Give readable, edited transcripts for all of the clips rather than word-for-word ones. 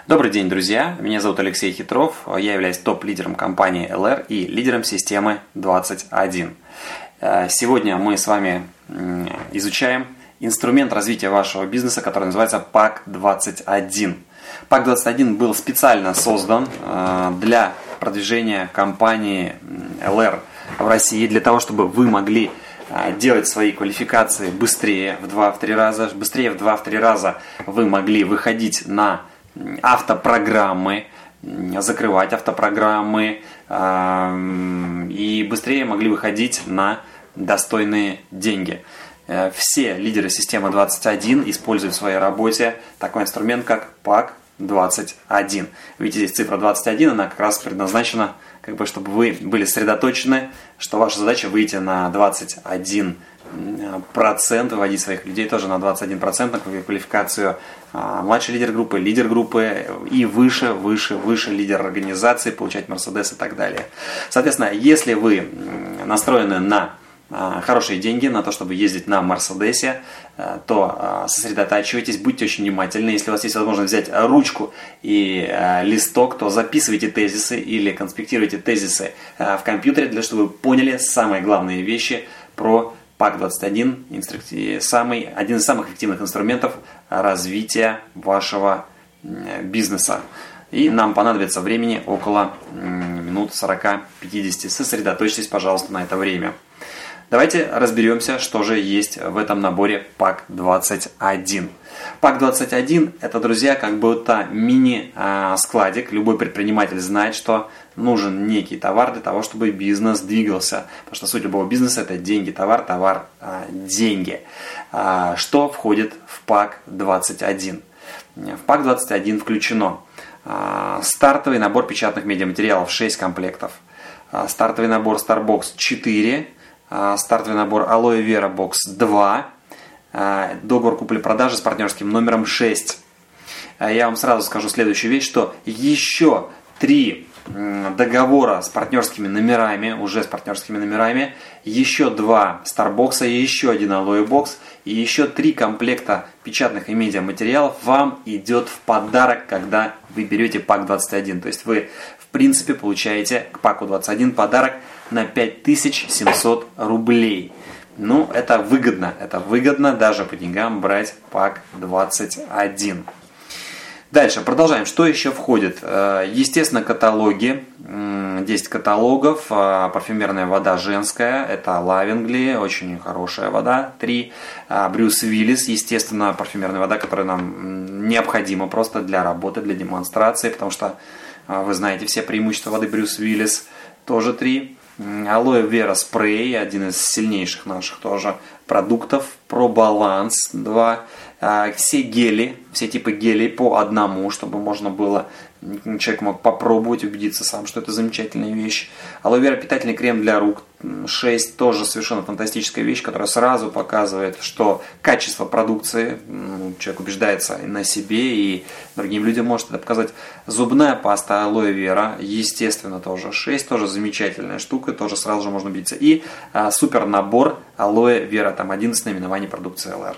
Добрый день, друзья! Меня зовут Алексей Хитров, я являюсь топ-лидером компании LR и лидером системы 21. Сегодня мы с вами изучаем инструмент развития вашего бизнеса, который называется PAC-21. PAC-21 был специально создан для продвижения компании LR в России, для того, чтобы вы могли делать свои квалификации быстрее в 2-3 раза. Быстрее в 2-3 раза вы могли выходить на автопрограммы, закрывать автопрограммы и быстрее могли выходить на достойные деньги. Все лидеры системы 21 используют в своей работе такой инструмент, как PAC-21. Видите, здесь цифра 21, она как раз предназначена, чтобы вы были сосредоточены, что ваша задача выйти на 21%, выводить своих людей тоже на 21% на квалификацию младший лидер группы, и выше лидер организации, получать Мерседес и так далее. Соответственно, если вы настроены на хорошие деньги, на то, чтобы ездить на Мерседесе, то сосредотачивайтесь, будьте очень внимательны. Если у вас есть возможность взять ручку и листок, то записывайте тезисы или конспектируйте тезисы в компьютере, для того, чтобы вы поняли самые главные вещи про PAC-21, один из самых эффективных инструментов развития вашего бизнеса. И нам понадобится времени около минут 40-50. Сосредоточьтесь, пожалуйста, на это время. Давайте разберемся, что же есть в этом наборе PAC-21. PAC-21 это, друзья, как будто мини-складик. Любой предприниматель знает, что нужен некий товар для того, чтобы бизнес двигался. Потому что суть любого бизнеса это деньги, товар, деньги. Что входит в PAC-21? В PAC-21 включено стартовый набор печатных медиаматериалов 6 комплектов, стартовый набор Starbox 4, стартовый набор Aloe Vera Box 2, договор купли-продажи с партнерским номером 6. Я вам сразу скажу следующую вещь, что еще 3 договора с партнерскими номерами, еще 2 Starbox, еще 1 Aloe Box и еще 3 комплекта печатных и медиаматериалов вам идет в подарок, когда вы берете PAC-21. То есть вы, в принципе, получаете к PAC-21 подарок на 5700 рублей. Ну, это выгодно даже по деньгам брать PAC-21. Дальше, продолжаем. Что еще входит? Естественно, каталоги. 10 каталогов. Парфюмерная вода женская. Это Лавингли. Очень хорошая вода. 3. Брюс Уиллис. Естественно, парфюмерная вода, которая нам необходима просто для работы, для демонстрации. Потому что вы знаете все преимущества воды Брюс Уиллис. Тоже 3. Aloe Vera спрей. Один из сильнейших наших тоже продуктов. ProBalance 2. Все гели, все типы гелей по одному, чтобы можно было, человек мог попробовать, убедиться сам, что это замечательная вещь. Aloe Vera питательный крем для рук 6, тоже совершенно фантастическая вещь, которая сразу показывает, что качество продукции, человек убеждается на себе и другим людям может это показать. Зубная паста Aloe Vera, естественно, тоже 6, тоже замечательная штука, тоже сразу же можно убедиться. И супер набор Aloe Vera, там 11 наименований продукции LR.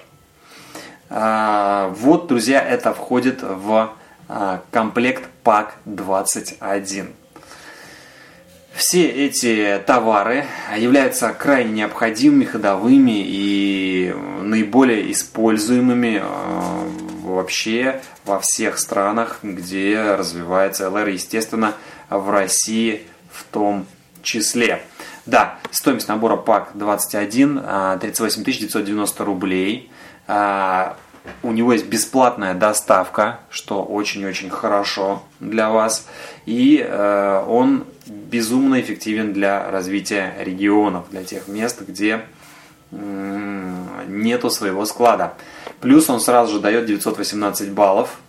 Вот, друзья, это входит в комплект PAC-21. Все эти товары являются крайне необходимыми, ходовыми и наиболее используемыми вообще во всех странах, где развивается LR, естественно, в России в том числе. Да, стоимость набора PAC-21 38 990 рублей. У него есть бесплатная доставка, что очень-очень хорошо для вас. И он безумно эффективен для развития регионов, для тех мест, где нету своего склада. Плюс он сразу же дает 918 баллов.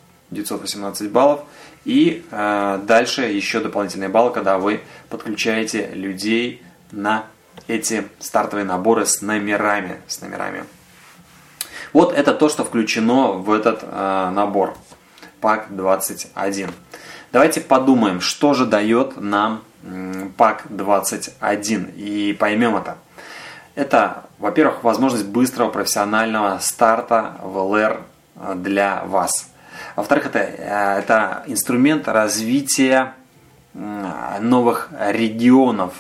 И дальше еще дополнительные баллы, когда вы подключаете людей на эти стартовые наборы с номерами. Вот это то, что включено в этот набор PAC-21. Давайте подумаем, что же дает нам PAC-21 и поймем это. Это, во-первых, возможность быстрого профессионального старта в LR для вас. Во-вторых, это инструмент развития новых регионов.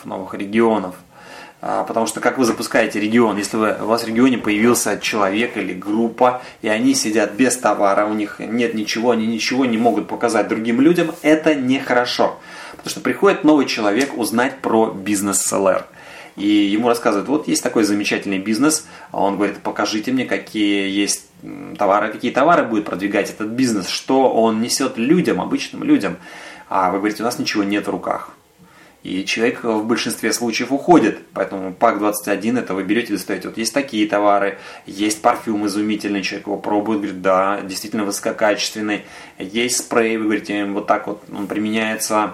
Потому что как вы запускаете регион, если у вас в регионе появился человек или группа, и они сидят без товара, у них нет ничего, они ничего не могут показать другим людям, это нехорошо. Потому что приходит новый человек узнать про бизнес-селлер. И ему рассказывают, вот есть такой замечательный бизнес, а он говорит, покажите мне, какие есть товары, какие товары будет продвигать этот бизнес, что он несет людям, обычным людям. А вы говорите, у нас ничего нет в руках. И человек в большинстве случаев уходит. Поэтому пак 21 это вы берете и достаете. Вот есть такие товары, есть парфюм изумительный, человек его пробует, говорит, да, действительно высококачественный. Есть спрей, вы говорите, вот так вот он применяется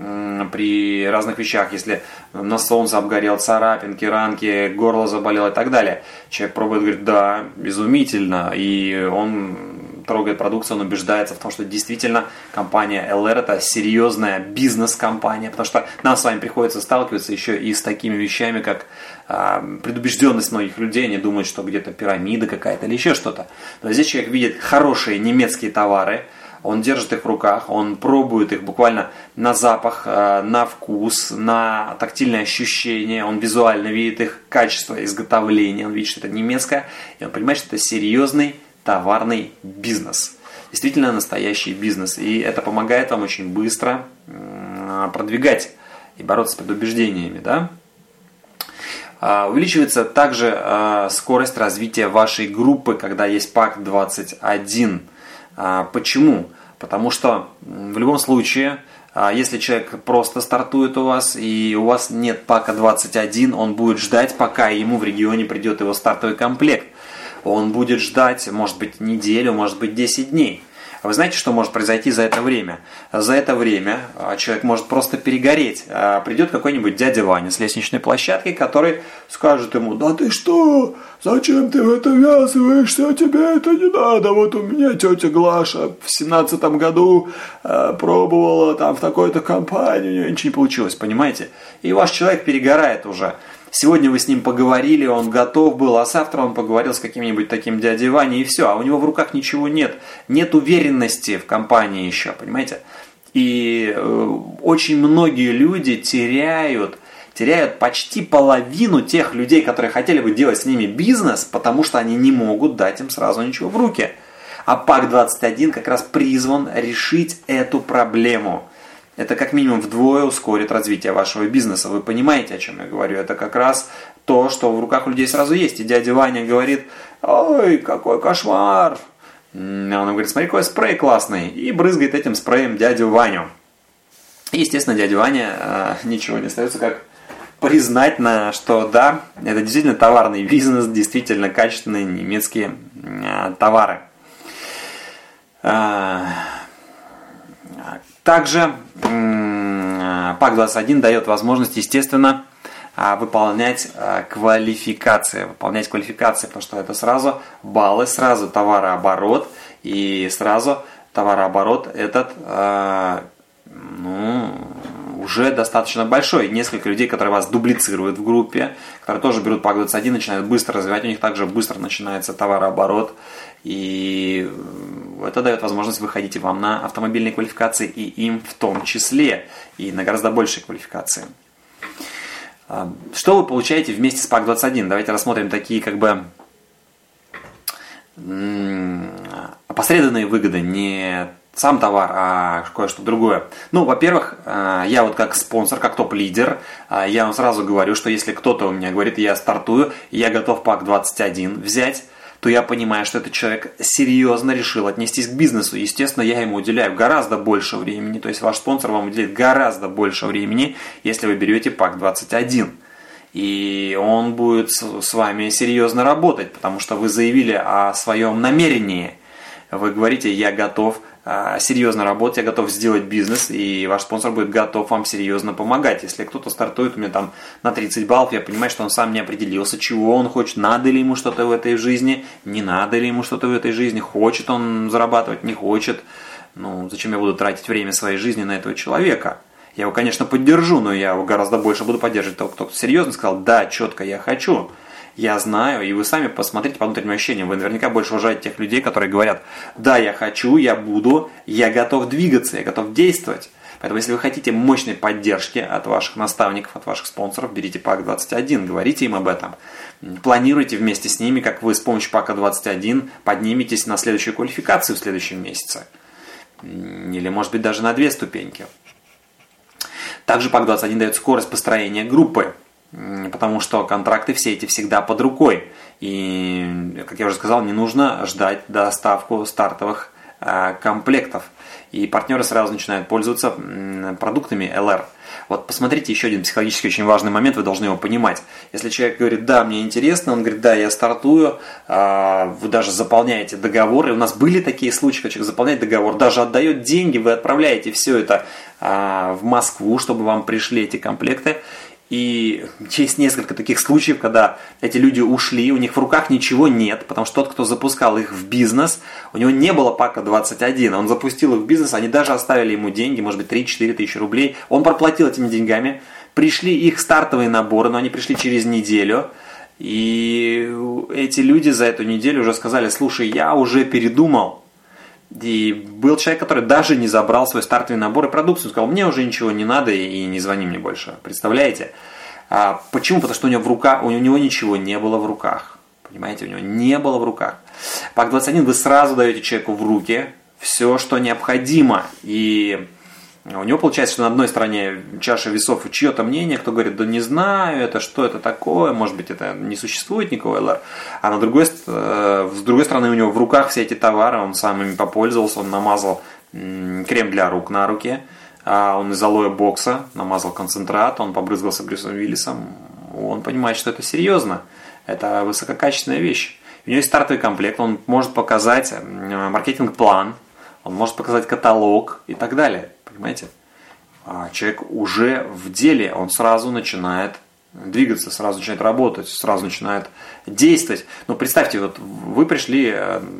при разных вещах, если на солнце обгорел, царапинки, ранки, горло заболело и так далее. Человек пробует, говорит, да, изумительно, и он трогает продукцию, он убеждается в том, что действительно компания LR это серьезная бизнес-компания, потому что нам с вами приходится сталкиваться еще и с такими вещами, как предубежденность многих людей, они думают, что где-то пирамида какая-то или еще что-то. Но здесь человек видит хорошие немецкие товары, он держит их в руках, он пробует их буквально на запах, на вкус, на тактильное ощущение, он визуально видит их качество изготовления, он видит, что это немецкое, и он понимает, что это серьезный товарный бизнес. Действительно настоящий бизнес. И это помогает вам очень быстро продвигать и бороться с предубеждениями. Да? Увеличивается также скорость развития вашей группы, когда есть пак 21. Почему? Потому что в любом случае, если человек просто стартует у вас, и у вас нет пака 21, он будет ждать, пока ему в регионе придет его стартовый комплект. Он будет ждать, может быть, неделю, может быть, 10 дней. Вы знаете, что может произойти за это время? За это время человек может просто перегореть. Придет какой-нибудь дядя Ваня с лестничной площадки, который скажет ему, да ты что, зачем ты в это ввязываешься, тебе это не надо. Вот у меня тетя Глаша в 17-м году пробовала там в такой-то компании, у нее ничего не получилось, понимаете? И ваш человек перегорает уже. Сегодня вы с ним поговорили, он готов был, а завтра он поговорил с каким-нибудь таким дядей Ваней, и все, а у него в руках ничего нет. Нет уверенности в компании еще, понимаете? И очень многие люди теряют почти половину тех людей, которые хотели бы делать с ними бизнес, потому что они не могут дать им сразу ничего в руки. А пак 21 как раз призван решить эту проблему. Это как минимум вдвое ускорит развитие вашего бизнеса. Вы понимаете, о чем я говорю? Это как раз то, что в руках у людей сразу есть. И дядя Ваня говорит, ой, какой кошмар. Он говорит, смотри, какой спрей классный. И брызгает этим спреем дядю Ваню. И, естественно, дядя Ваня ничего не остается, как признать, что да, это действительно товарный бизнес, действительно качественные немецкие товары. Также пак 21 дает возможность, естественно, выполнять квалификации. Потому что это сразу баллы, сразу товарооборот. И сразу товарооборот этот уже достаточно большой. Несколько людей, которые вас дублицируют в группе, которые тоже берут пак 21, начинают быстро развивать, у них также быстро начинается товарооборот. И это дает возможность выходить вам на автомобильные квалификации, и им в том числе, и на гораздо большей квалификации. Что вы получаете вместе с пак 21? Давайте рассмотрим такие опосредованные выгоды, не сам товар, а кое-что другое. Во-первых, я вот как спонсор, как топ-лидер, я вам сразу говорю, что если кто-то у меня говорит, я стартую, я готов пак 21 взять, то я понимаю, что этот человек серьезно решил отнестись к бизнесу. Естественно, я ему уделяю гораздо больше времени. То есть ваш спонсор вам уделит гораздо больше времени, если вы берете пак 21. И он будет с вами серьезно работать, потому что вы заявили о своем намерении. Вы говорите, я готов серьезно работать, я готов сделать бизнес, и ваш спонсор будет готов вам серьезно помогать. Если кто-то стартует у меня там на 30 баллов, я понимаю, что он сам не определился, чего он хочет, надо ли ему что-то в этой жизни, не надо ли ему что-то в этой жизни, хочет он зарабатывать, не хочет. Зачем я буду тратить время своей жизни на этого человека? Я его, конечно, поддержу, но я его гораздо больше буду поддерживать того, кто серьезно сказал, да, четко я хочу. Я знаю, и вы сами посмотрите по внутренним ощущениям. Вы наверняка больше уважаете тех людей, которые говорят: да, я хочу, я буду, я готов двигаться, я готов действовать. Поэтому, если вы хотите мощной поддержки от ваших наставников, от ваших спонсоров, берите ПАК 21, говорите им об этом. Планируйте вместе с ними, как вы с помощью ПАКа 21 подниметесь на следующую квалификацию в следующем месяце. Или, может быть, даже на 2 ступеньки. Также ПАК 21 дает скорость построения группы, потому что контракты все эти всегда под рукой. И, как я уже сказал, не нужно ждать доставку стартовых комплектов. И партнеры сразу начинают пользоваться продуктами LR. Вот посмотрите, еще один психологически очень важный момент, вы должны его понимать. Если человек говорит: да, мне интересно, он говорит: да, я стартую, вы даже заполняете договор. И у нас были такие случаи, когда человек заполняет договор, даже отдает деньги, вы отправляете все это в Москву, чтобы вам пришли эти комплекты. И есть несколько таких случаев, когда эти люди ушли, у них в руках ничего нет, потому что тот, кто запускал их в бизнес, у него не было ПАКа 21, он запустил их в бизнес, они даже оставили ему деньги, может быть 3-4 тысячи рублей, он проплатил этими деньгами, пришли их стартовые наборы, но они пришли через неделю, и эти люди за эту неделю уже сказали: слушай, я уже передумал. И был человек, который даже не забрал свой стартовый набор и продукцию. Он сказал: мне уже ничего не надо и не звони мне больше. Представляете? Почему? Потому что у него ничего не было в руках. Понимаете? У него не было в руках. ПАК 21 вы сразу даете человеку в руки все, что необходимо. И у него получается, что на одной стороне чаша весов чье-то мнение, кто говорит: да не знаю, это что это такое, может быть, это не существует никакого LR. А с другой стороны, у него в руках все эти товары, он сам ими попользовался, он намазал крем для рук на руке, он из алоэ бокса намазал концентрат, он побрызгался Брюсом Уиллисом, он понимает, что это серьезно, это высококачественная вещь. У него есть стартовый комплект, он может показать маркетинг-план, он может показать каталог и так далее. Понимаете? Человек уже в деле, он сразу начинает двигаться, сразу начинает работать, сразу начинает действовать. Ну, представьте, вот вы пришли,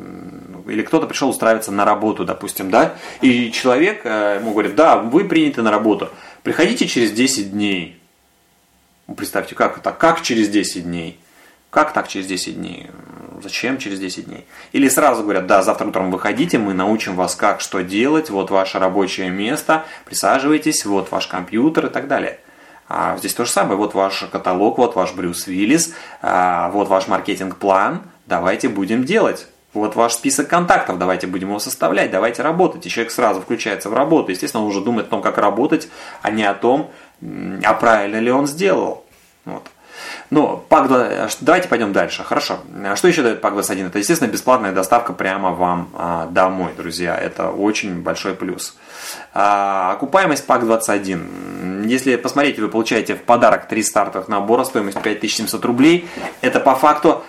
или кто-то пришел устраиваться на работу, допустим, да, и человек ему говорит: да, вы приняты на работу, приходите через 10 дней. Представьте, как это? Как через 10 дней? Как так через 10 дней? Зачем через 10 дней? Или сразу говорят: да, завтра утром выходите, мы научим вас, как что делать, вот ваше рабочее место, присаживайтесь, вот ваш компьютер и так далее. Здесь то же самое, вот ваш каталог, вот ваш Брюс Уиллис, вот ваш маркетинг-план, давайте будем делать. Вот ваш список контактов, давайте будем его составлять, давайте работать. И человек сразу включается в работу. Естественно, он уже думает о том, как работать, а не о том, правильно ли он сделал. Вот. Ну, давайте пойдем дальше. Хорошо. Что еще дает ПАК 21? Это, естественно, бесплатная доставка прямо вам домой, друзья. Это очень большой плюс. Окупаемость ПАК 21. Если посмотреть, вы получаете в подарок 3 стартовых набора, стоимость 5700 рублей. Это по факту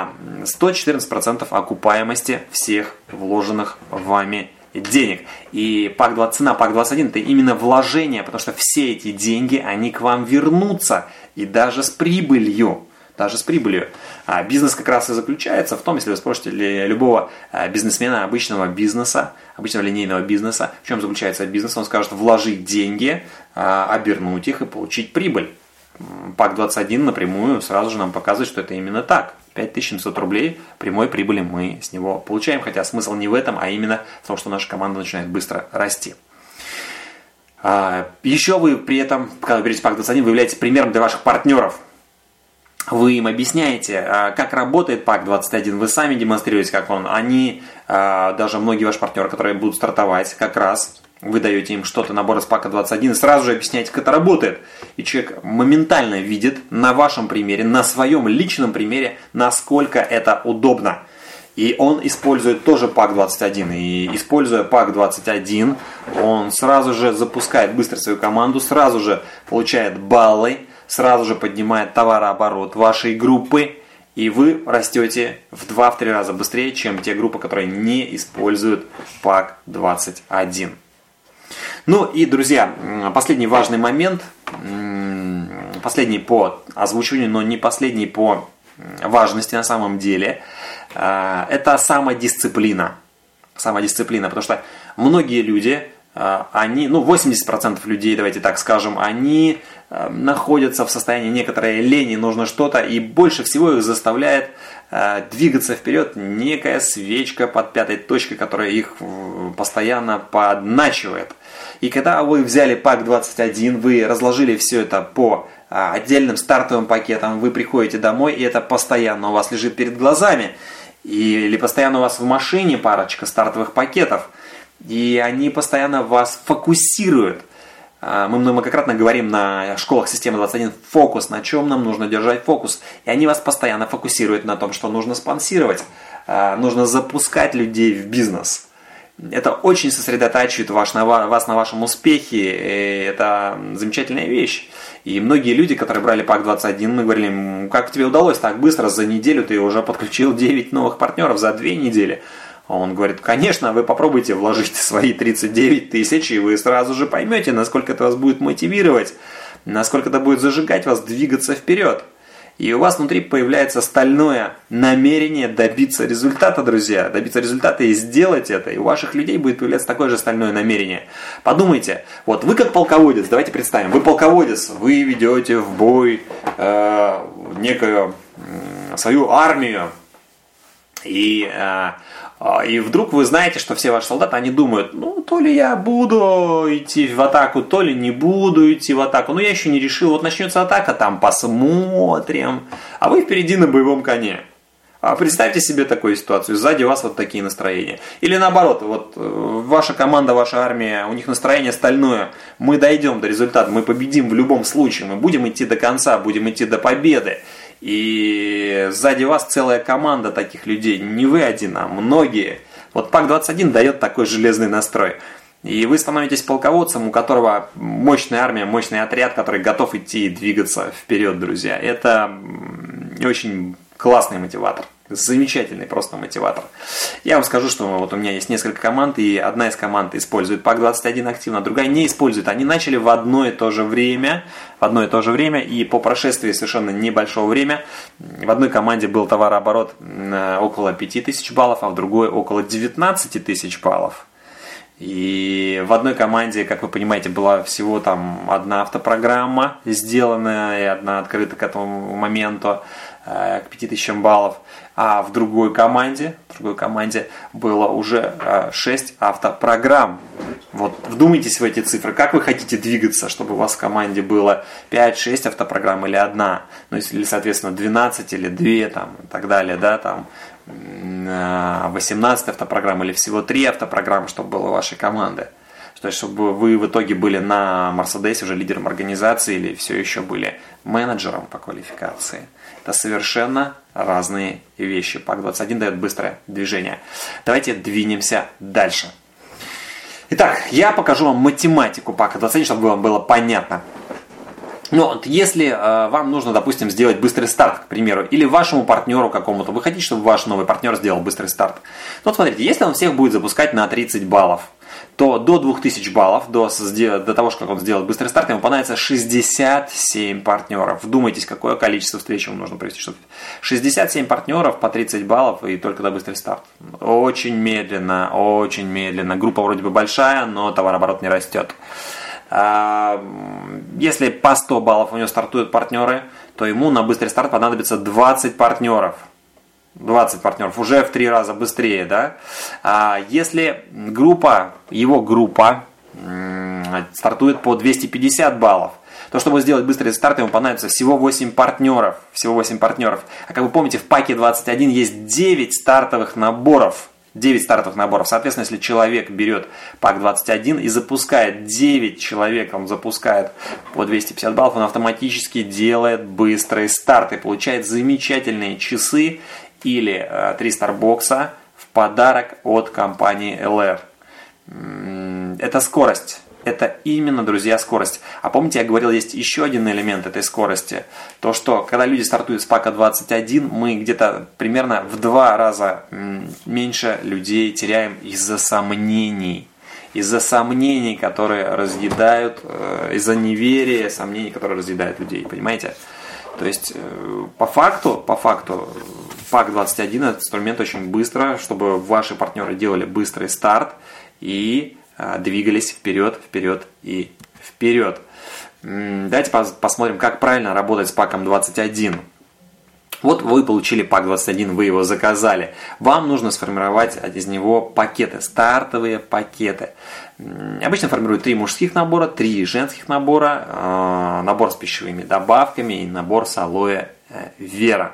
114% окупаемости всех вложенных вами денег. И цена ПАК 21 это именно вложение, потому что все эти деньги, они к вам вернутся. И даже с прибылью. Бизнес как раз и заключается в том, если вы спросите любого бизнесмена обычного бизнеса, обычного линейного бизнеса, в чем заключается бизнес, он скажет: вложить деньги, обернуть их и получить прибыль. ПАК 21 напрямую сразу же нам показывает, что это именно так. 5700 рублей прямой прибыли мы с него получаем, хотя смысл не в этом, а именно в том, что наша команда начинает быстро расти. Еще вы при этом, когда берете ПАК 21, вы являетесь примером для ваших партнеров. Вы им объясняете, как работает ПАК 21, вы сами демонстрируете, как он. Они, даже многие ваши партнеры, которые будут стартовать, как раз вы даете им что-то, набор из ПАКа 21, и сразу же объясняете, как это работает. И человек моментально видит на вашем примере, на своем личном примере, насколько это удобно. И он использует тоже ПАК 21. И используя ПАК 21, он сразу же запускает быстро свою команду, сразу же получает баллы, сразу же поднимает товарооборот вашей группы, и вы растете в 2-3 раза быстрее, чем те группы, которые не используют ПАК 21. Ну и, друзья, последний важный момент, последний по озвучиванию, но не последний по важности на самом деле, это самодисциплина. Самодисциплина, потому что многие люди они, 80% людей, давайте так скажем, они находятся в состоянии некоторой лени, нужно что-то, и больше всего их заставляет двигаться вперед некая свечка под пятой точкой, которая их постоянно подначивает. И когда вы взяли пак 21, вы разложили все это по отдельным стартовым пакетам, вы приходите домой, и это постоянно у вас лежит перед глазами, или постоянно у вас в машине парочка стартовых пакетов, и они постоянно вас фокусируют. Мы многократно говорим на школах системы 21 фокус, на чем нам нужно держать фокус. И они вас постоянно фокусируют на том, что нужно спонсировать, нужно запускать людей в бизнес. Это очень сосредотачивает вас на вашем успехе, и это замечательная вещь. И многие люди, которые брали пак 21, мы говорили, как тебе удалось так быстро, за неделю ты уже подключил 9 новых партнеров, за 2 недели. Он говорит, конечно, вы попробуйте вложить свои 39 тысяч, и вы сразу же поймете, насколько это вас будет мотивировать, насколько это будет зажигать вас двигаться вперед. И у вас внутри появляется стальное намерение добиться результата, друзья. Добиться результата и сделать это. И у ваших людей будет появляться такое же стальное намерение. Подумайте, вот вы как полководец, давайте представим, вы полководец, вы ведете в бой некую свою армию. И вдруг вы знаете, что все ваши солдаты, они думают, то ли я буду идти в атаку, то ли не буду идти в атаку. Я еще не решил, вот начнется атака, там посмотрим. А вы впереди на боевом коне. Представьте себе такую ситуацию, сзади у вас вот такие настроения. Или наоборот, вот ваша команда, ваша армия, у них настроение стальное. Мы дойдем до результата, мы победим в любом случае, мы будем идти до конца, будем идти до победы. И сзади вас целая команда таких людей, не вы один, а многие. Вот пак 21 дает такой железный настрой. И вы становитесь полководцем, у которого мощная армия, мощный отряд, который готов идти и двигаться вперед, друзья. Это очень классный мотиватор. Замечательный просто мотиватор. Я вам скажу, что вот у меня есть несколько команд, и одна из команд использует пак 21 активно, а другая не использует. Они начали в одно и то же время, и по прошествии совершенно небольшого времени в одной команде был товарооборот около 5000 баллов, а в другой около 19 тысяч баллов. И в одной команде, как вы понимаете, была всего там одна автопрограмма сделана и одна открыта к этому моменту к 5000 баллов, а в другой команде было уже 6 автопрограмм. Вот вдумайтесь в эти цифры, как вы хотите двигаться, чтобы у вас в команде было 5-6 автопрограмм или одна, или соответственно 12 или 2 там, и так далее, 18 автопрограмм или всего 3 автопрограммы, чтобы было у вашей команды. То есть, чтобы вы в итоге были на Мерседесе уже лидером организации или все еще были менеджером по квалификации. Это совершенно разные вещи. пак 21 дает быстрое движение. Давайте двинемся дальше. Итак, я покажу вам математику пака 21, чтобы вам было понятно. Если вам нужно, допустим, сделать быстрый старт, к примеру, или вашему партнеру какому-то, вы хотите, чтобы ваш новый партнер сделал быстрый старт. Смотрите, если он всех будет запускать на 30 баллов, то до 2000 баллов, до того, как он сделает быстрый старт, ему понадобится 67 партнеров. Вдумайтесь, какое количество встреч ему нужно провести. 67 партнеров по 30 баллов и только до быстрый старт. Очень медленно. Группа вроде бы большая, но товарооборот не растет. Если по 100 баллов у него стартуют партнеры, то ему на быстрый старт понадобится 20 партнеров. 20 партнеров, уже в 3 раза быстрее, да? А если его группа стартует по 250 баллов, то чтобы сделать быстрый старт, ему понадобится всего 8 партнеров. А как вы помните, в паке 21 есть 9 стартовых наборов. Соответственно, если человек берет пак 21 и запускает 9 человек, он запускает по 250 баллов, он автоматически делает быстрый старт и получает замечательные часы или 3 старбокса в подарок от компании LR. Это скорость. Это именно, друзья, скорость. А помните, я говорил, есть еще один элемент этой скорости. То, что когда люди стартуют с пака 21, мы где-то примерно в 2 раза меньше людей теряем из-за сомнений. Из-за сомнений, которые разъедают, из-за неверия, сомнений, которые разъедают людей. Понимаете? То есть, по факту, пак 21 – это инструмент очень быстро, чтобы ваши партнеры делали быстрый старт и двигались вперед, вперед и вперед. Давайте посмотрим, как правильно работать с паком 21. Вот вы получили пак 21, вы его заказали. Вам нужно сформировать из него пакеты, стартовые пакеты. Обычно формируют 3 мужских набора, 3 женских набора, набор с пищевыми добавками и набор с алоэ вера.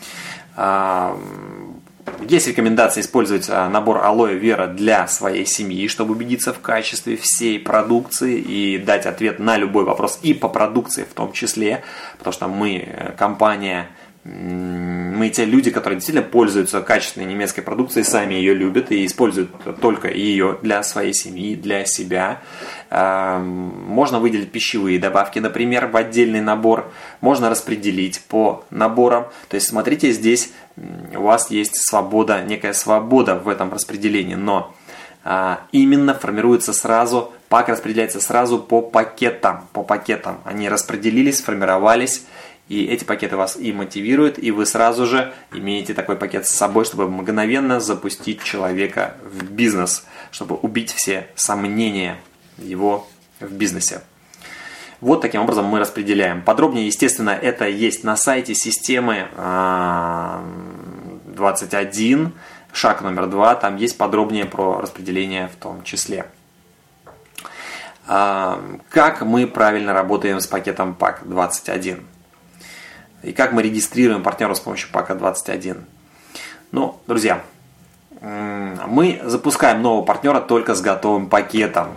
Есть рекомендация использовать набор алоэ вера для своей семьи, чтобы убедиться в качестве всей продукции и дать ответ на любой вопрос и по продукции в том числе, потому что мы компания, мы те люди, которые действительно пользуются качественной немецкой продукцией, сами ее любят и используют только ее для своей семьи, для себя. Можно выделить пищевые добавки, например, в отдельный набор. Можно распределить по наборам. То есть, смотрите, здесь у вас есть свобода, некая свобода в этом распределении, но именно формируется сразу, пак распределяется сразу по пакетам. Они распределились, сформировались. И эти пакеты вас и мотивируют, и вы сразу же имеете такой пакет с собой, чтобы мгновенно запустить человека в бизнес, чтобы убить все сомнения его в бизнесе. Вот таким образом мы распределяем. Подробнее, естественно, это есть на сайте системы 21, шаг номер 2, там есть подробнее про распределение в том числе. Как мы правильно работаем с пакетом пак 21? И как мы регистрируем партнеров с помощью пака 21? Ну, друзья, мы запускаем нового партнера только с готовым пакетом.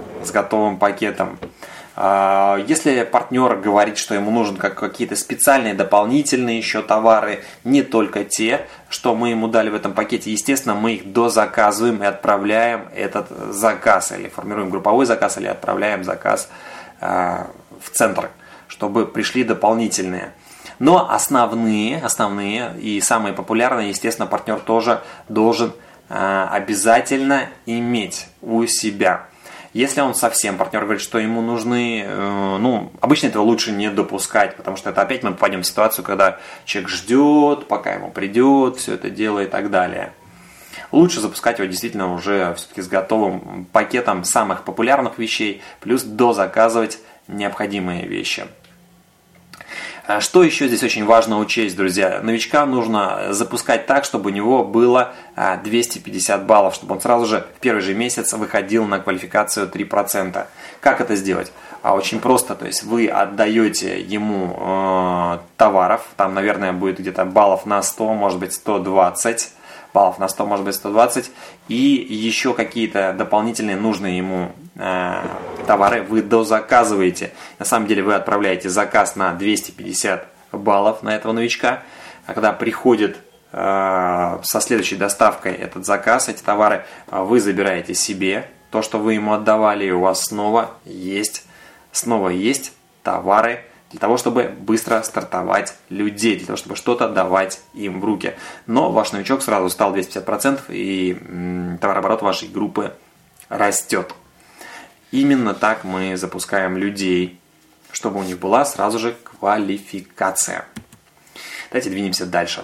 Если партнер говорит, что ему нужны какие-то специальные дополнительные еще товары, не только те, что мы ему дали в этом пакете, естественно, мы их дозаказываем и отправляем этот заказ, или формируем групповой заказ, или отправляем заказ в центр, чтобы пришли дополнительные. Но основные и самые популярные, естественно, партнер тоже должен обязательно иметь у себя. Если он совсем, партнер говорит, что ему нужны, обычно этого лучше не допускать, потому что это опять мы попадем в ситуацию, когда человек ждет, пока ему придет, все это дело и так далее. Лучше запускать его действительно уже все-таки с готовым пакетом самых популярных вещей, плюс дозаказывать необходимые вещи. Что еще здесь очень важно учесть, друзья? Новичка нужно запускать так, чтобы у него было 250 баллов, чтобы он сразу же в первый же месяц выходил на квалификацию 3%. Как это сделать? Очень просто, то есть вы отдаете ему товаров, там, наверное, будет где-то баллов на 100, может быть 120, баллов на 100, может быть 120, и еще какие-то дополнительные нужные ему товары вы дозаказываете. На самом деле вы отправляете заказ на 250 баллов на этого новичка, а когда приходит со следующей доставкой этот заказ, эти товары, вы забираете себе то, что вы ему отдавали, и у вас снова есть товары для того, чтобы быстро стартовать людей, для того, чтобы что-то давать им в руки. Но ваш новичок сразу стал 250%, и товарооборот вашей группы растет. Именно так мы запускаем людей, чтобы у них была сразу же квалификация. Давайте двинемся дальше.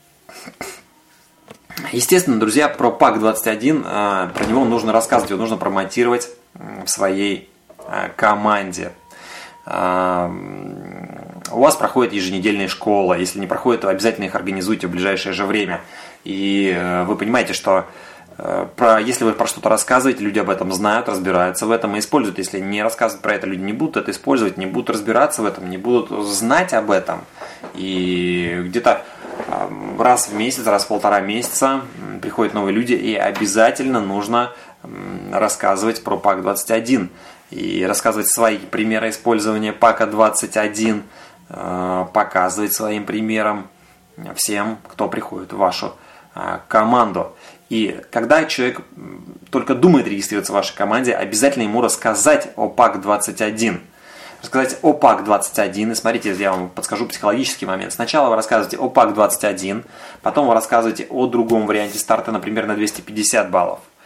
Естественно, друзья, про пак 21, про него нужно рассказывать, его нужно промотировать в своей команде. У вас проходит еженедельная школа. Если не проходит, то обязательно их организуйте в ближайшее же время. И вы понимаете, что если вы про что-то рассказываете, люди об этом знают, разбираются в этом и используют. Если не рассказывать про это, люди не будут это использовать, не будут разбираться в этом, не будут знать об этом. И где-то раз в месяц, раз в полтора месяца приходят новые люди, и обязательно нужно рассказывать про пак 21. И рассказывать свои примеры использования пака 21, показывать своим примером всем, кто приходит в вашу команду. И когда человек только думает регистрироваться в вашей команде, обязательно ему рассказать о пак 21. Рассказать о пак 21. И смотрите, я вам подскажу психологический момент. Сначала вы рассказываете о пак 21, потом вы рассказываете о другом варианте старта, например, на 250 баллов.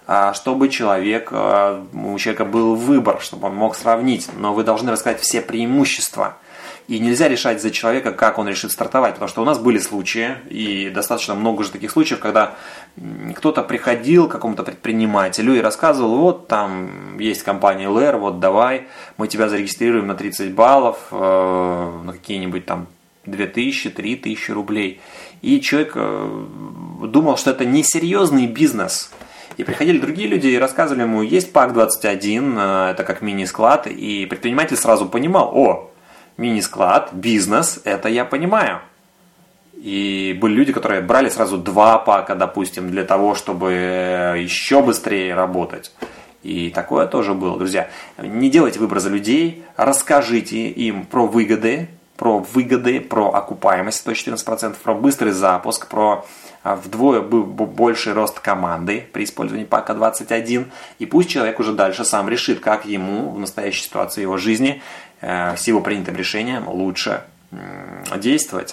чтобы у человека был выбор, чтобы он мог сравнить. Но вы должны рассказать все преимущества. И нельзя решать за человека, как он решит стартовать, потому что у нас были случаи, и достаточно много уже таких случаев, когда кто-то приходил к какому-то предпринимателю и рассказывал: вот там есть компания ЛР, вот давай, мы тебя зарегистрируем на 30 баллов, на какие-нибудь там 2000, 3000 рублей. И человек думал, что это несерьезный бизнес. И приходили другие люди и рассказывали ему: есть ПАК-21, это как мини-склад, и предприниматель сразу понимал: мини-склад, бизнес, это я понимаю. И были люди, которые брали сразу 2 пака, допустим, для того, чтобы еще быстрее работать. И такое тоже было, друзья. Не делайте выбор за людей, расскажите им про выгоды, про окупаемость 114%, про быстрый запуск, про вдвое больший рост команды при использовании пака 21. И пусть человек уже дальше сам решит, как ему в настоящей ситуации его жизни с его принятым решением лучше действовать.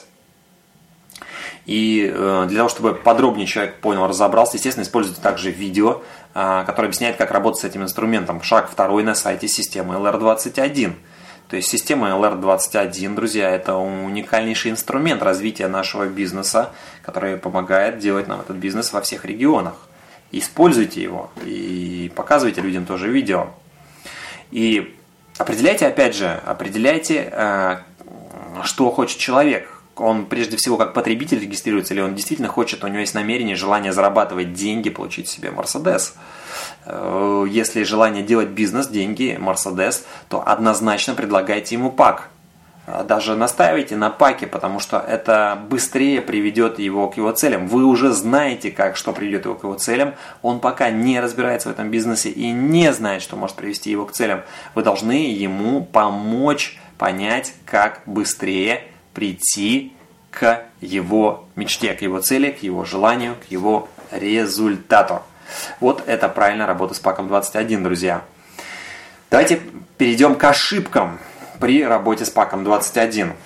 И для того, чтобы подробнее человек понял, разобрался, естественно, используйте также видео, которое объясняет, как работать с этим инструментом. Шаг 2 на сайте системы LR21. То есть система LR21, друзья, это уникальнейший инструмент развития нашего бизнеса, который помогает делать нам этот бизнес во всех регионах. Используйте его и показывайте людям тоже видео. И определяйте, что хочет человек. Он прежде всего как потребитель регистрируется, или он действительно хочет, у него есть намерение, желание зарабатывать деньги, получить себе Мерседес. Если желание делать бизнес, деньги, Мерседес, то однозначно предлагайте ему пак. Даже настаивайте на паке, потому что это быстрее приведет его к его целям. Вы уже знаете, что приведет его к его целям. Он пока не разбирается в этом бизнесе и не знает, что может привести его к целям. Вы должны ему помочь понять, как быстрее прийти к его мечте, к его цели, к его желанию, к его результату. Вот это правильная работа с паком 21, друзья. Давайте перейдем к ошибкам при работе с паком 21.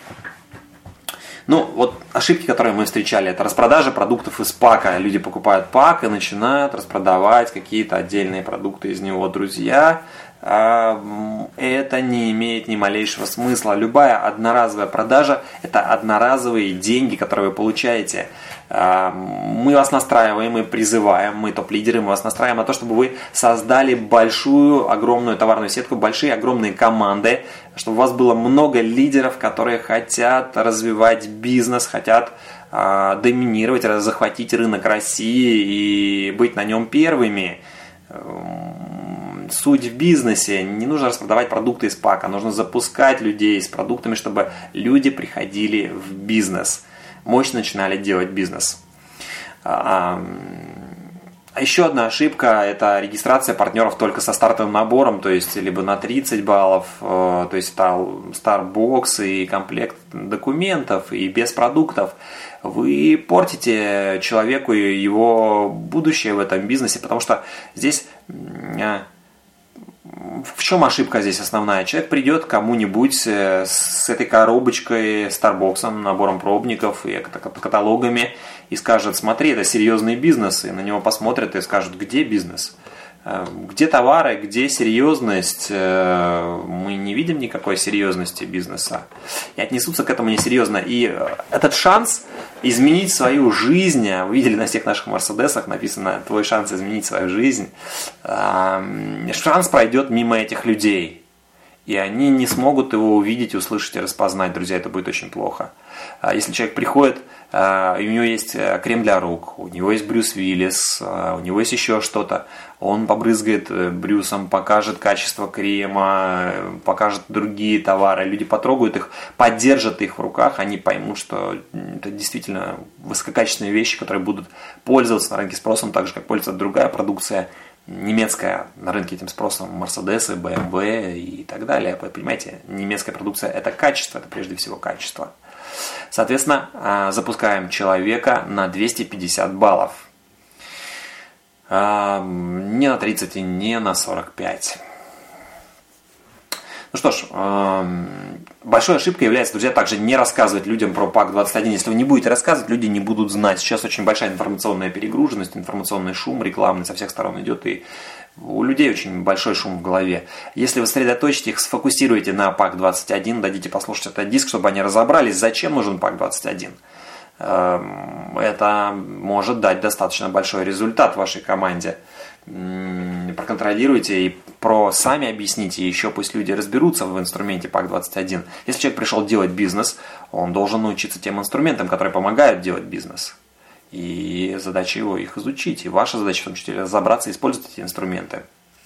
Ошибки, которые мы встречали, это распродажа продуктов из пака. Люди покупают пак и начинают распродавать какие-то отдельные продукты из него, друзья. Это не имеет ни малейшего смысла. Любая одноразовая продажа – это одноразовые деньги, которые вы получаете. Мы вас настраиваем, мы призываем, мы топ-лидеры, мы вас настраиваем на то, чтобы вы создали большую, огромную товарную сетку, большие, огромные команды, чтобы у вас было много лидеров, которые хотят развивать бизнес, хотят доминировать, захватить рынок России и быть на нем первыми. Суть в бизнесе. Не нужно распродавать продукты из пака, нужно запускать людей с продуктами, чтобы люди приходили в бизнес, мощно начинали делать бизнес. Еще одна ошибка – это регистрация партнеров только со стартовым набором, то есть либо на 30 баллов, то есть Starbox и комплект документов, и без продуктов. Вы портите человеку его будущее в этом бизнесе, потому что здесь… В чем ошибка здесь основная? Человек придет к кому-нибудь с этой коробочкой, Starbox, набором пробников и каталогами и скажет: смотри, это серьезный бизнес, и на него посмотрят и скажут: где бизнес? Где товары, где серьезность? Мы не видим никакой серьезности бизнеса. И отнесутся к этому несерьезно. И этот шанс изменить свою жизнь, вы видели на всех наших Мерседесах написано: твой шанс изменить свою жизнь. Шанс пройдет мимо этих людей. И они не смогут его увидеть, услышать и распознать. Друзья, это будет очень плохо. Если человек приходит, и у него есть крем для рук, у него есть Брюс Уиллис, у него есть еще что-то, он побрызгает Брюсом, покажет качество крема, покажет другие товары, люди потрогают их, поддержат их в руках, они поймут, что это действительно высококачественные вещи, которые будут пользоваться на рынке спросом, так же, как пользуется другая продукция немецкая на рынке этим спросом, Мерседесы, BMW и так далее. Вы понимаете, немецкая продукция – это качество, это прежде всего качество. Соответственно, запускаем человека на 250 баллов. Не на 30 и не на 45. Ну что ж, большой ошибкой является, друзья, также не рассказывать людям про ПАК 21. Если вы не будете рассказывать, люди не будут знать. Сейчас очень большая информационная перегруженность, информационный шум рекламный со всех сторон идет, и у людей очень большой шум в голове. Если вы сосредоточите их, сфокусируете на ПАК 21, дадите послушать этот диск, чтобы они разобрались, зачем нужен ПАК 21. Это может дать достаточно большой результат вашей команде. Проконтролируйте и сами объясните, еще пусть люди разберутся в инструменте ПАК 21. Если человек пришел делать бизнес, он должен научиться тем инструментам, которые помогают делать бизнес. И задача его их изучить. И ваша задача в том числе разобраться и использовать эти инструменты.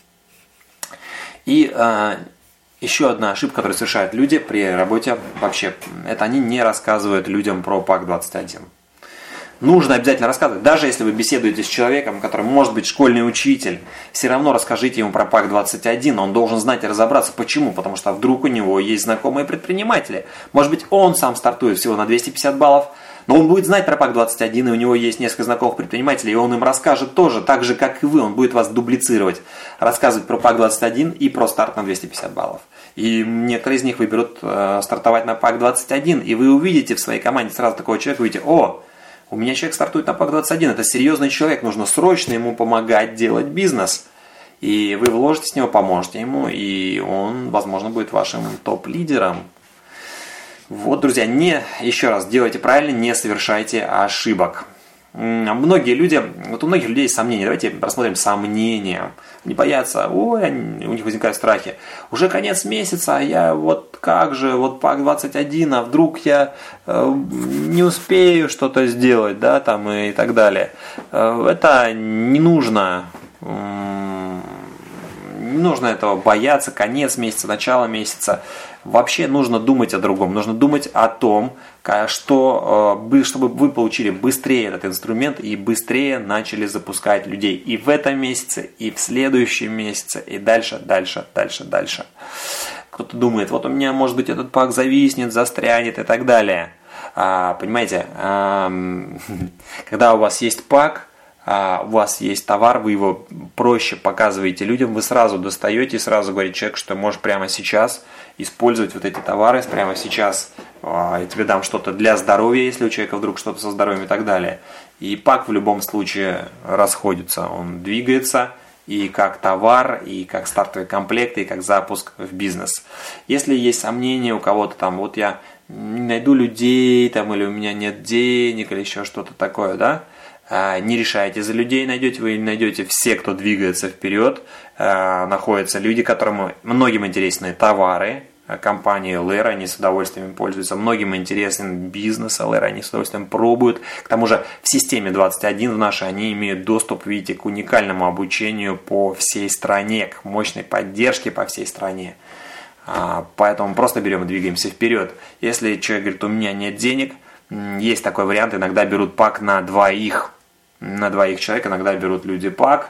И еще одна ошибка, которую совершают люди при работе вообще, это они не рассказывают людям про ПАК 21. Нужно обязательно рассказывать. Даже если вы беседуете с человеком, который может быть школьный учитель, все равно расскажите ему про ПАК 21. Он должен знать и разобраться. Почему? Потому что вдруг у него есть знакомые предприниматели. Может быть, он сам стартует всего на 250 баллов, но он будет знать про ПАК 21, и у него есть несколько знакомых предпринимателей, и он им расскажет тоже, так же, как и вы. Он будет вас дублицировать, рассказывать про ПАК 21 и про старт на 250 баллов. И некоторые из них выберут стартовать на ПАК 21, и вы увидите в своей команде сразу такого человека, увидите: о, у меня человек стартует на ПАК 21, это серьезный человек, нужно срочно ему помогать делать бизнес. И вы вложитесь в него, поможете ему, и он, возможно, будет вашим топ-лидером. Вот, друзья, еще раз, делайте правильно, не совершайте ошибок. Многие люди, вот у многих людей есть сомнения. Давайте рассмотрим сомнения. Они боятся, у них возникают страхи. Уже конец месяца, а я вот как же, вот ПАК 21, а вдруг я не успею что-то сделать, да, там и так далее. Это не нужно. Не нужно этого бояться, конец месяца, начало месяца. Вообще нужно думать о другом. Нужно думать о том, чтобы вы получили быстрее этот инструмент и быстрее начали запускать людей. И в этом месяце, и в следующем месяце, и дальше. Кто-то думает, вот у меня, может быть, этот ПАК зависнет, застрянет и так далее. Понимаете, когда у вас есть ПАК, у вас есть товар, вы его проще показываете людям, вы сразу достаете и сразу говорите человеку, что можешь прямо сейчас использовать вот эти товары, прямо сейчас я тебе дам что-то для здоровья, если у человека вдруг что-то со здоровьем и так далее. И ПАК в любом случае расходится, он двигается и как товар, и как стартовый комплект, и как запуск в бизнес. Если есть сомнения у кого-то там, вот я не найду людей, там, или у меня нет денег, или еще что-то такое, да, не решайте за людей, вы найдете все, кто двигается вперед. Находятся люди, которым многим интересны товары компании LR, они с удовольствием пользуются. Многим интересен бизнес LR, они с удовольствием пробуют. К тому же в системе 21 в нашей они имеют доступ, видите, к уникальному обучению по всей стране, к мощной поддержке по всей стране. Поэтому просто берем и двигаемся вперед. Если человек говорит, у меня нет денег, есть такой вариант, иногда берут ПАК на двоих человек, иногда берут люди ПАК,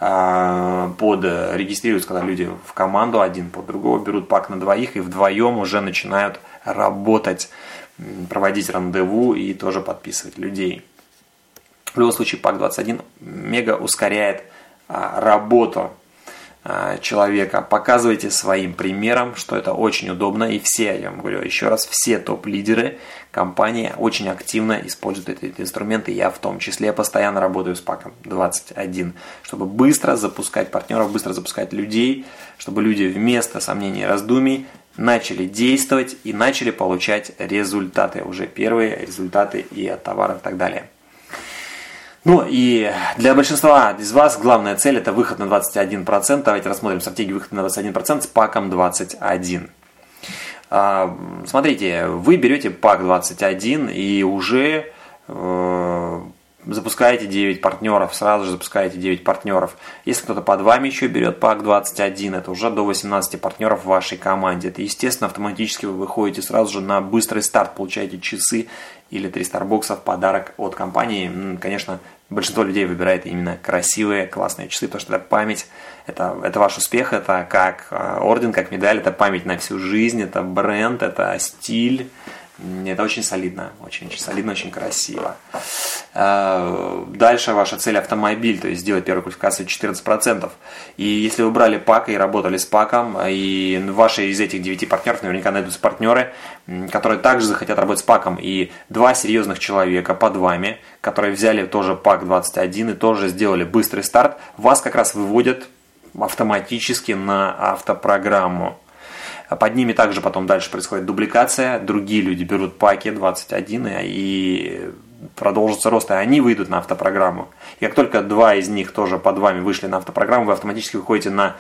регистрируются, когда люди в команду, один под другого, берут ПАК на двоих и вдвоем уже начинают работать, проводить рандеву и тоже подписывать людей. В любом случае ПАК 21 мега ускоряет работу человека. Показывайте своим примером, что это очень удобно. И все, я вам говорю еще раз, все топ-лидеры компании очень активно используют эти инструменты. Я в том числе постоянно работаю с ПАКом 21, чтобы быстро запускать партнеров, быстро запускать людей, чтобы люди вместо сомнений и раздумий начали действовать и начали получать результаты. Уже первые результаты и от товаров и так далее. Ну и для большинства из вас главная цель – это выход на 21%. Давайте рассмотрим стратегию выхода на 21% с ПАКом 21. Смотрите, вы берете ПАК 21 и уже запускаете 9 партнеров, сразу же запускаете 9 партнеров. Если кто-то под вами еще берет ПАК 21, это уже до 18 партнеров в вашей команде. Это, естественно, автоматически вы выходите сразу же на быстрый старт, получаете часы или 3 старбокса в подарок от компании. Конечно, большинство людей выбирает именно красивые, классные часы, потому что это память, это ваш успех, это как орден, как медаль, это память на всю жизнь, это бренд, это стиль. Это очень солидно, очень солидно, очень красиво. Дальше ваша цель автомобиль, то есть сделать первую квалификацию 14%. И если вы брали ПАК и работали с ПАКом, и ваши из этих 9 партнеров наверняка найдутся партнеры, которые также захотят работать с ПАКом. И 2 серьезных человека под вами, которые взяли тоже ПАК 21 и тоже сделали быстрый старт, вас как раз выводят автоматически на автопрограмму. Под ними также потом дальше происходит дубликация, другие люди берут паки 21 и продолжится рост, и они выйдут на автопрограмму. И как только 2 из них тоже под вами вышли на автопрограмму, вы автоматически выходите на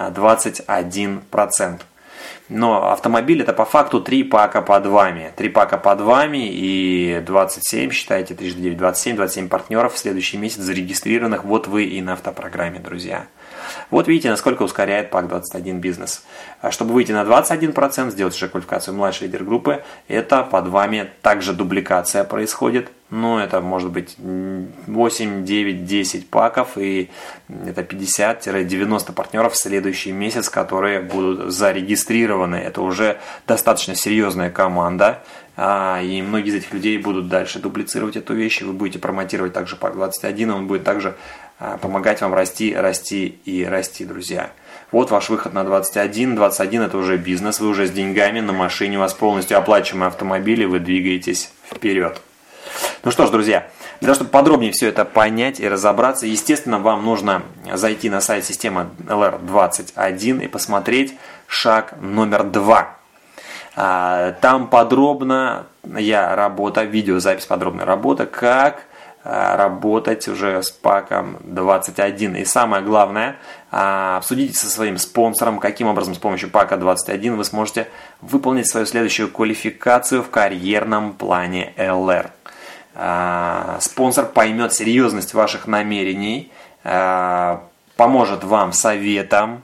21%. Но автомобиль это по факту 3 пака под вами. 3 пака под вами и 27, считайте, 3 × 9, 27 партнеров в следующий месяц зарегистрированных. Вот вы и на автопрограмме, друзья. Вот видите, насколько ускоряет ПАК 21 бизнес. Чтобы выйти на 21%, сделать уже квалификацию младшей лидер группы, это под вами также дубликация происходит. Ну, это может быть 8, 9, 10 паков, и это 50-90 партнеров в следующий месяц, которые будут зарегистрированы. Это уже достаточно серьезная команда, и многие из этих людей будут дальше дублицировать эту вещь, и вы будете промотировать также ПАК 21, он будет также помогать вам расти, расти и расти, друзья. Вот ваш выход на 21. 21 это уже бизнес, вы уже с деньгами на машине, у вас полностью оплачиваемый автомобиль, и вы двигаетесь вперед. Ну что ж, друзья, для того, чтобы подробнее все это понять и разобраться, естественно, вам нужно зайти на сайт системы LR21 и посмотреть шаг номер 2. Там подробно видеозапись подробная работа, как работать уже с ПАКом 21. И самое главное, обсудите со своим спонсором, каким образом с помощью ПАКа 21 вы сможете выполнить свою следующую квалификацию в карьерном плане LR. Спонсор поймет серьезность ваших намерений, поможет вам советом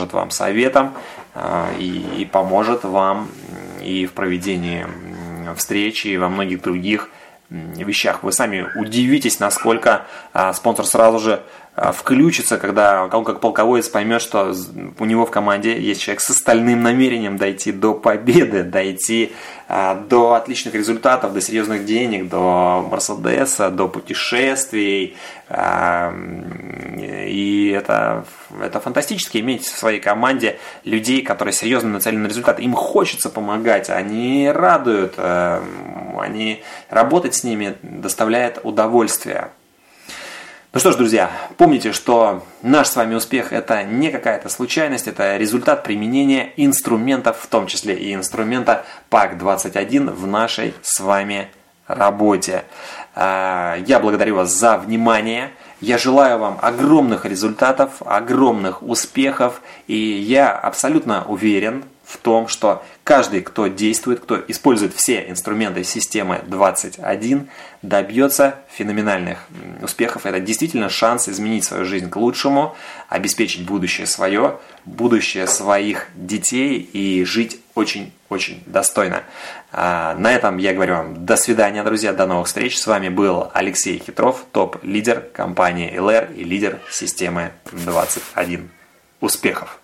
и поможет вам и в проведении встречи, и во многих других вещах. Вы сами удивитесь, насколько спонсор сразу же включится, когда он как полководец поймет, что у него в команде есть человек с остальным намерением дойти до победы, дойти до отличных результатов, до серьезных денег, до Мерседеса, до путешествий. И это фантастически иметь в своей команде людей, которые серьезно нацелены на результат. Им хочется помогать, они радуют, работать с ними доставляет удовольствие. Ну что ж, друзья, помните, что наш с вами успех – это не какая-то случайность, это результат применения инструментов, в том числе и инструмента ПАК 21 в нашей с вами работе. Я благодарю вас за внимание, я желаю вам огромных результатов, огромных успехов, и я абсолютно уверен в том, что каждый, кто действует, кто использует все инструменты системы 21, добьется феноменальных успехов. Это действительно шанс изменить свою жизнь к лучшему, обеспечить будущее свое, будущее своих детей и жить очень-очень достойно. На этом я говорю вам до свидания, друзья, до новых встреч. С вами был Алексей Хитров, топ-лидер компании LR и лидер системы 21. Успехов!